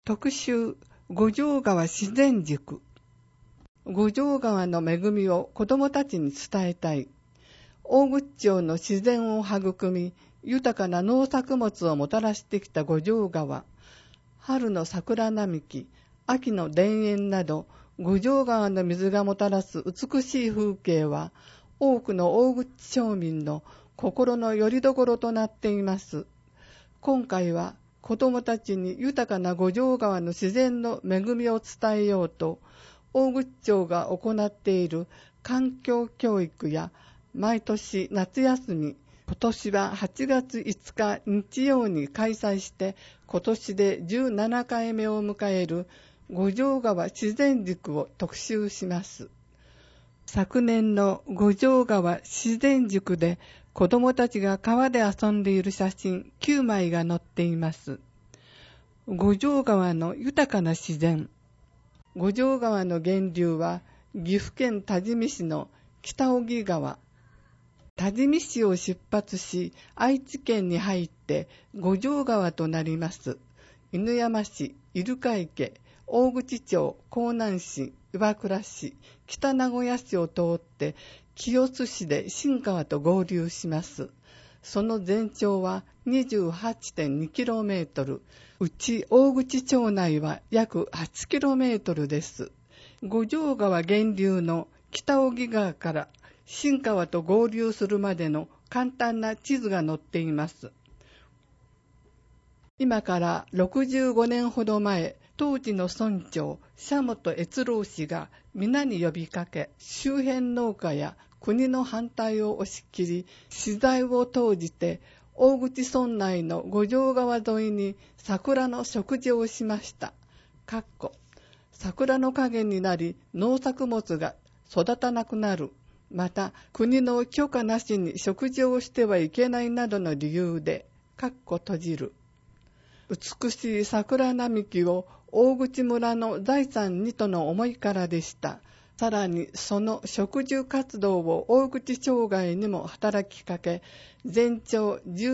特集五条川自然塾。五条川の恵みを子どもたちに伝えたい。大口町の自然を育み、豊かな農作物をもたらしてきた五条川。春の桜並木、秋の田園など、五条川の水がもたらす美しい風景は、多くの大口町民の心の拠り所となっています。今回は、子どもたちに豊かな五条川の自然の恵みを伝えようと、大口町が行っている環境教育や毎年夏休み、今年は8月5日日曜に開催して今年で17回目を迎える五条川自然塾を特集します。昨年の五条川自然塾で子どもたちが川で遊んでいる写真9枚が載っています。五条川の豊かな自然。五条川の源流は岐阜県多治見市の北荻川。多治見市を出発し愛知県に入って五条川となります。犬山市、入鹿池、大口町、江南市、岩倉市、北名古屋市を通って清須市で新川と合流します。その全長は 28.2km、うち大口町内は約 8km です。五条川源流の北荻川から新川と合流するまでの簡単な地図が載っています。今から65年ほど前、当時の村長、社本悦郎氏が皆に呼びかけ、周辺農家や国の反対を押し切り、私財を投じて、大口村内の五条川沿いに桜の植樹をしました。桜の陰になり農作物が育たなくなる。また、国の許可なしに植樹をしてはいけないなどの理由で、閉じる。美しい桜並木を大口村の財産にとの思いからでした。さらにその植樹活動を大口町外にも働きかけ、全長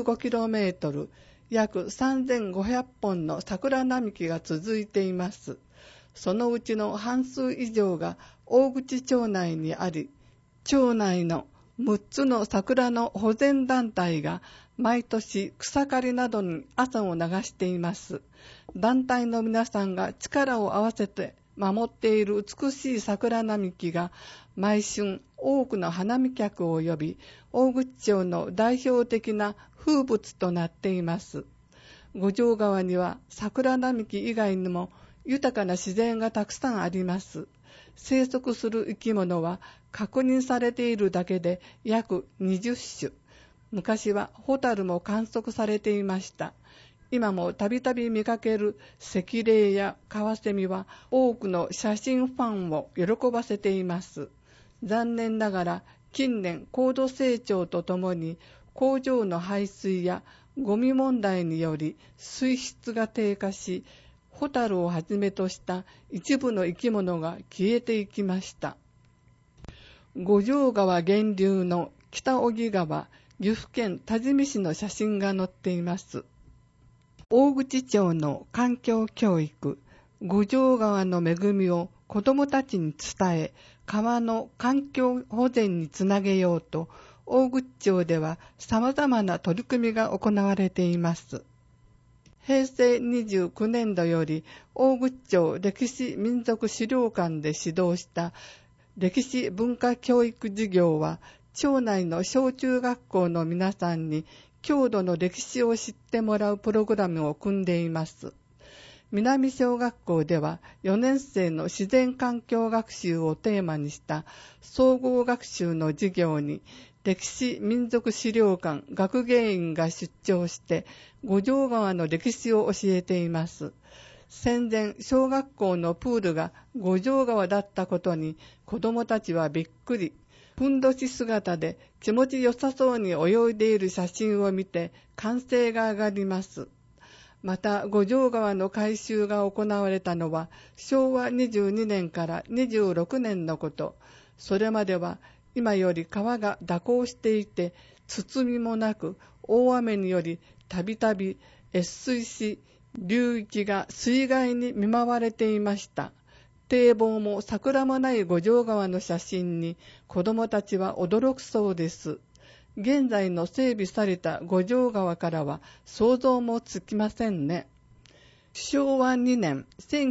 15km、約3500本の桜並木が続いています。そのうちの半数以上が大口町内にあり、町内の6つの桜の保全団体が毎年草刈りなどに汗を流しています。団体の皆さんが力を合わせて守っている美しい桜並木が毎春多くの花見客を呼び、大口町の代表的な風物となっています。五条川には桜並木以外にも豊かな自然がたくさんあります。生息する生き物は確認されているだけで約20種。昔はホタルも観測されていました。今もたびたび見かける赤霊やカワセミは多くの写真ファンを喜ばせています。残念ながら近年高度成長とともに工場の排水やゴミ問題により水質が低下し、ホタルをはじめとした一部の生き物が消えていきました。五条川源流の北荻川、岐阜県多治見市の写真が載っています。大口町の環境教育、五条川の恵みを子どもたちに伝え、川の環境保全につなげようと、大口町では様々な取り組みが行われています。平成29年度より大口町歴史民族資料館で指導した歴史文化教育事業は、町内の小中学校の皆さんに郷土の歴史を知ってもらうプログラムを組んでいます。南小学校では4年生の自然環境学習をテーマにした総合学習の授業に歴史民族資料館学芸員が出張して五条川の歴史を教えています。戦前小学校のプールが五条川だったことに子どもたちはびっくり。ふんどし姿で気持ちよさそうに泳いでいる写真を見て歓声が上がります。また五条川の改修が行われたのは昭和22年から26年のこと。それまでは今より川が蛇行していて包みもなく大雨によりたびたび越水し流域が水害に見舞われていました。堤防も桜もない五条川の写真に子供たちは驚くそうです。現在の整備された五条川からは想像もつきませんね。昭和2年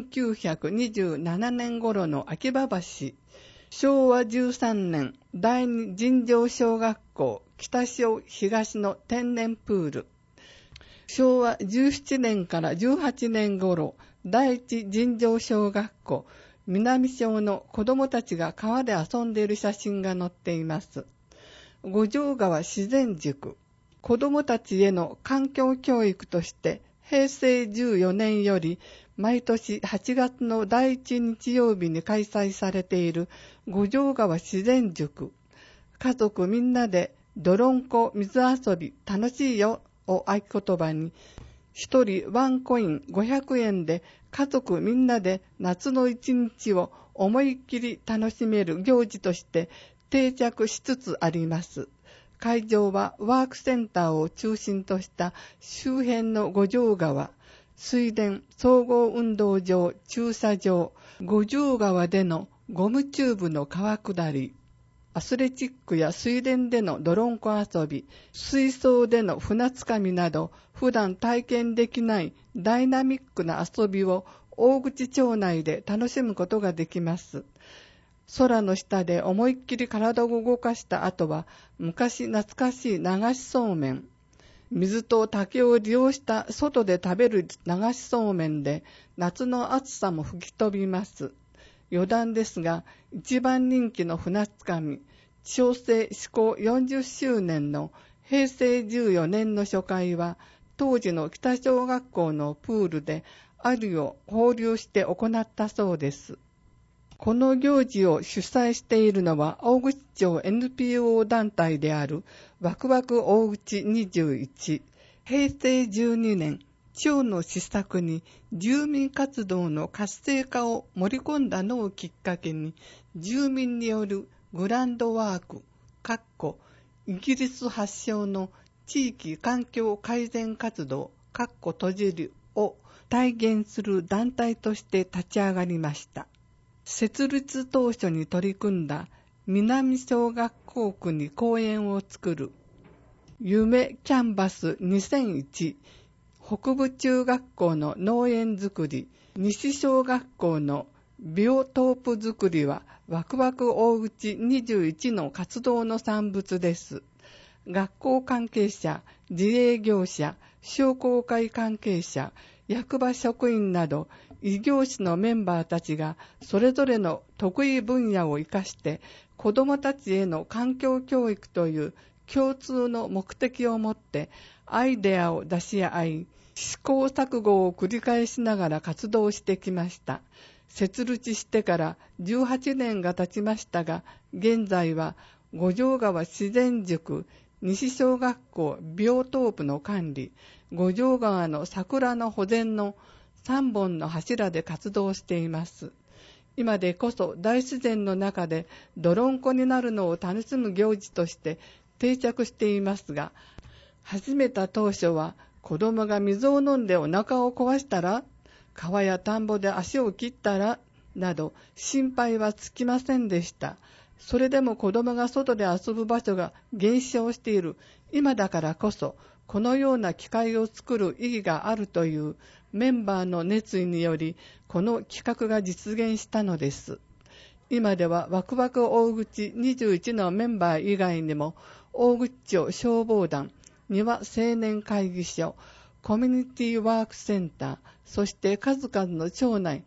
1927年頃の秋葉橋、昭和13年第二尋常小学校北小東の天然プール、昭和17年から18年頃第一尋常小学校南小の子どもたちが川で遊んでいる写真が載っています。五条川自然塾、子どもたちへの環境教育として平成14年より毎年8月の第1日曜日に開催されている五条川自然塾、家族みんなで泥んこ水遊び楽しいよを合言葉に、一人ワンコイン500円で家族みんなで夏の一日を思いっきり楽しめる行事として定着しつつあります。会場はワークセンターを中心とした周辺の五条川、水田、総合運動場、駐車場、五条川でのゴムチューブの川下り、アスレチックや水田での泥んこ遊び、水槽での船つかみなど、普段体験できないダイナミックな遊びを大口町内で楽しむことができます。空の下で思いっきり体を動かした後は、昔懐かしい流しそうめん。水と竹を利用した外で食べる流しそうめんで、夏の暑さも吹き飛びます。余談ですが、一番人気の船つかみ、小生施行40周年の平成14年の初回は、当時の北小学校のプールでアリを放流して行ったそうです。この行事を主催しているのは大口町 NPO 団体であるワクワク大口21。平成12年、町の施策に住民活動の活性化を盛り込んだのをきっかけに、住民によるグランドワーク、イギリス発祥の地域環境改善活動、閉じるを体現する団体として立ち上がりました。設立当初に取り組んだ南小学校区に公園を作る夢キャンバス2001、北部中学校の農園作り、西小学校のビオトープ作りはワクワク大口21の活動の産物です。学校関係者、自営業者、商工会関係者、役場職員など異業種のメンバーたちがそれぞれの得意分野を生かして子どもたちへの環境教育という共通の目的を持ってアイデアを出し合い、試行錯誤を繰り返しながら活動してきました。設立してから18年が経ちましたが、現在は五条川自然塾、西小学校ビオトープの管理、五条川の桜の保全の3本の柱で活動しています。今でこそ大自然の中で泥んこになるのを楽しむ行事として定着していますが、始めた当初は子供が水を飲んでお腹を壊したら、川や田んぼで足を切ったらなど心配はつきませんでした。それでも子供が外で遊ぶ場所が減少している今だからこそ、このような機会を作る意義があるというメンバーの熱意により、この企画が実現したのです。今ではワクワク大口21のメンバー以外にも、大口町消防団、庭青年会議所、コミュニティワークセンター、そして数々の町内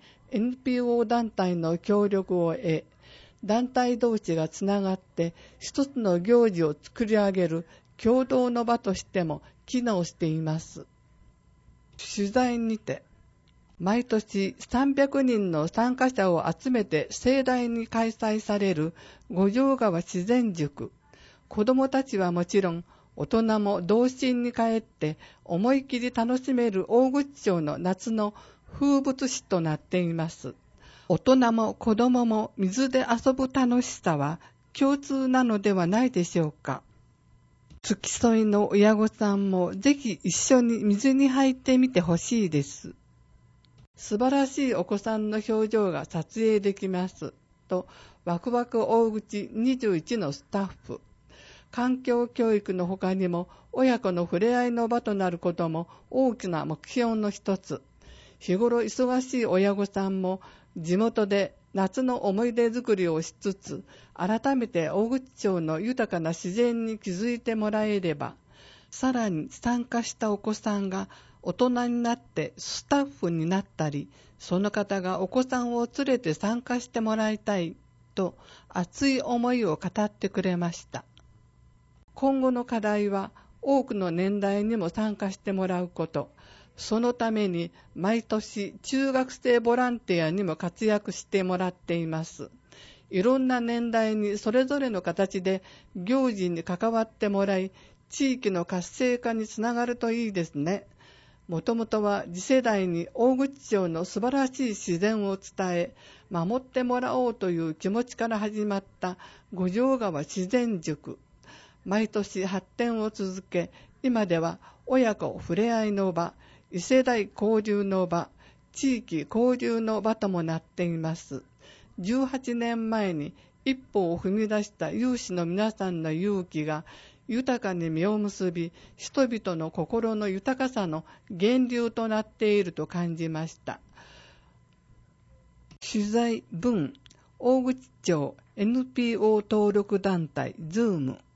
NPO 団体の協力を得、団体同士がつながって一つの行事を作り上げる共同の場としても機能しています。取材にて、毎年300人の参加者を集めて盛大に開催される五条川自然塾。子どもたちはもちろん、大人も童心に帰って思い切り楽しめる大口町の夏の風物詩となっています。大人も子どもも水で遊ぶ楽しさは共通なのではないでしょうか。 付き添いの親御さんもぜひ一緒に水に入ってみてほしいです。素晴らしいお子さんの表情が撮影できますと、ワクワク大口21のスタッフ。環境教育の他にも親子の触れ合いの場となることも大きな目標の一つ。日頃忙しい親御さんも地元で夏の思い出作りをしつつ、改めて大口町の豊かな自然に気づいてもらえれば、さらに参加したお子さんが大人になってスタッフになったり、その方がお子さんを連れて参加してもらいたいと熱い思いを語ってくれました。今後の課題は多くの年代にも参加してもらうこと。そのために毎年中学生ボランティアにも活躍してもらっています。いろんな年代にそれぞれの形で行事に関わってもらい、地域の活性化につながるといいですね。もともとは次世代に大口町の素晴らしい自然を伝え、守ってもらおうという気持ちから始まった五条川自然塾。毎年発展を続け、今では親子触れ合いの場、異世代交流の場、地域交流の場ともなっています。18年前に一歩を踏み出した有志の皆さんの勇気が豊かに実を結び、人々の心の豊かさの源流となっていると感じました。取材文、大口町 NPO 登録団体ズーム。